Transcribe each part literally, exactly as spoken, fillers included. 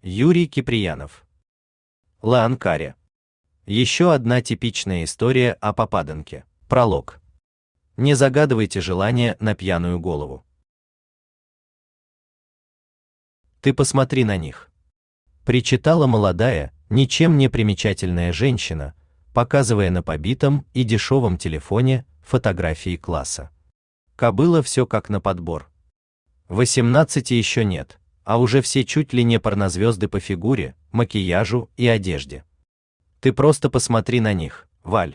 Юрий Киприянов. Лаанкаре. Еще одна типичная история о попаданке. Пролог. Не загадывайте желания на пьяную голову. Ты посмотри на них. Причитала молодая, ничем не примечательная женщина, показывая на побитом и дешевом телефоне фотографии класса. Кобыла все как на подбор. восемнадцати еще нет, а уже все чуть ли не порнозвезды по фигуре, макияжу и одежде. Ты просто посмотри на них, Валь.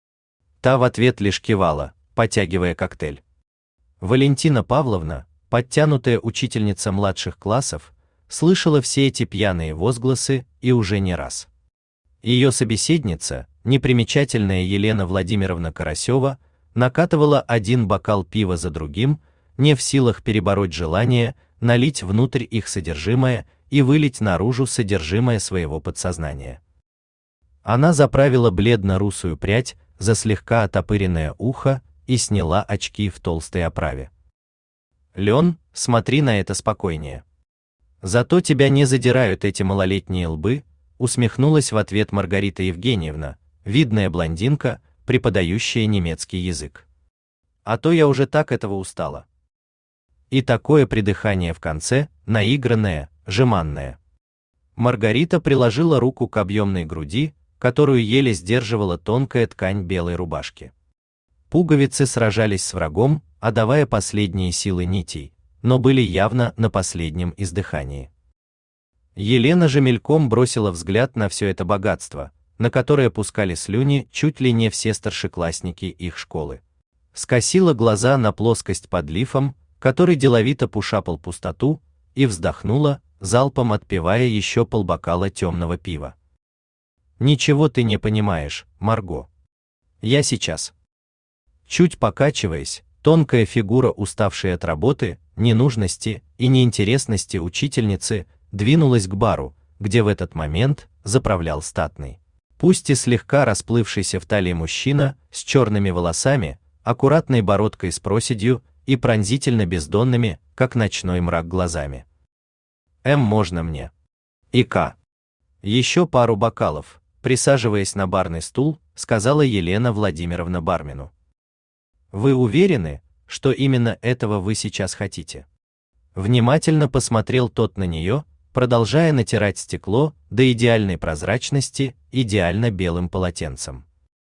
Та в ответ лишь кивала, потягивая коктейль. Валентина Павловна, подтянутая учительница младших классов, слышала все эти пьяные возгласы и уже не раз. Ее собеседница, непримечательная Елена Владимировна Карасева, накатывала один бокал пива за другим, не в силах перебороть желание налить внутрь их содержимое и вылить наружу содержимое своего подсознания. Она заправила бледно-русую прядь за слегка оттопыренное ухо и сняла очки в толстой оправе. Лен, смотри на это спокойнее. Зато тебя не задирают эти малолетние лбы, усмехнулась в ответ Маргарита Евгеньевна, видная блондинка, преподающая немецкий язык. А то я уже так этого устала. И такое придыхание в конце, наигранное, жеманное. Маргарита приложила руку к объемной груди, которую еле сдерживала тонкая ткань белой рубашки. Пуговицы сражались с врагом, отдавая последние силы нитей, но были явно на последнем издыхании. Елена же мельком бросила взгляд на все это богатство, на которое пускали слюни чуть ли не все старшеклассники их школы. Скосила глаза на плоскость под лифом, который деловито пушапал пустоту, и вздохнула, залпом отпивая еще полбокала темного пива. Ничего ты не понимаешь, Марго. Я сейчас. Чуть покачиваясь, тонкая фигура, уставшей от работы, ненужности и неинтересности учительницы, двинулась к бару, где в этот момент заправлял статный, пусть и слегка расплывшийся в талии мужчина с черными волосами, аккуратной бородкой с проседью и пронзительно бездонными, как ночной мрак, глазами. М, можно мне? И.К. Еще пару бокалов, присаживаясь на барный стул, сказала Елена Владимировна бармену. Вы уверены, что именно этого вы сейчас хотите? Внимательно посмотрел тот на нее, продолжая натирать стекло до идеальной прозрачности идеально белым полотенцем.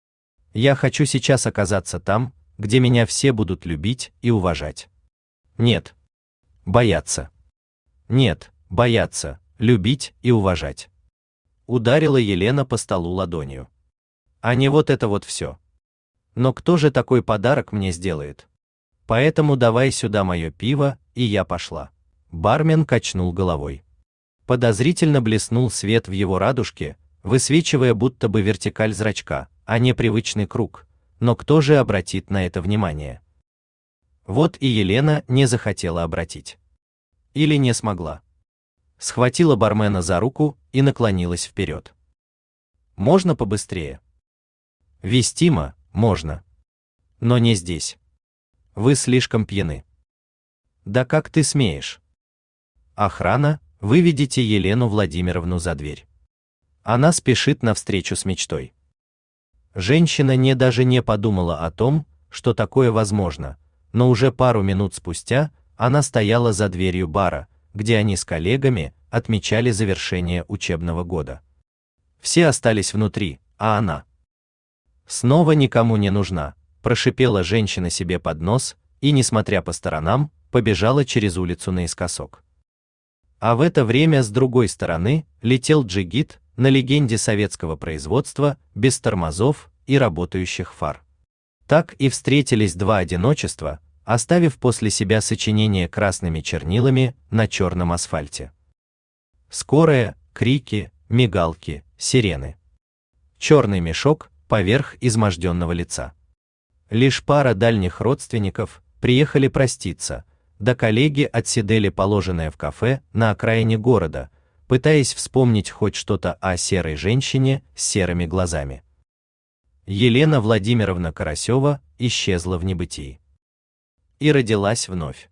Я хочу сейчас оказаться там, где меня все будут любить и уважать. Нет. Бояться. Нет, бояться, любить и уважать. Ударила Елена по столу ладонью. А не вот это вот все. Но кто же такой подарок мне сделает? Поэтому давай сюда мое пиво, и я пошла. Бармен качнул головой. Подозрительно блеснул свет в его радужке, высвечивая будто бы вертикаль зрачка, а не привычный круг. Но кто же обратит на это внимание? Вот и Елена не захотела обратить. Или не смогла. Схватила бармена за руку и наклонилась вперед. Можно побыстрее? Вестимо, можно. Но не здесь. Вы слишком пьяны. Да как ты смеешь? Охрана, выведите Елену Владимировну за дверь. Она спешит навстречу с мечтой. Женщина не даже не подумала о том, что такое возможно, но уже пару минут спустя она стояла за дверью бара, где они с коллегами отмечали завершение учебного года. Все остались внутри, а она снова никому не нужна, прошипела женщина себе под нос и, несмотря по сторонам, побежала через улицу наискосок. А в это время с другой стороны летел джигит на легенде советского производства, без тормозов и работающих фар. Так и встретились два одиночества, оставив после себя сочинение красными чернилами на черном асфальте. Скорая, крики, мигалки, сирены. Черный мешок поверх изможденного лица. Лишь пара дальних родственников приехали проститься, да коллеги отсидели положенное в кафе на окраине города, пытаясь вспомнить хоть что-то о серой женщине с серыми глазами. Елена Владимировна Карасева исчезла в небытии. И родилась вновь.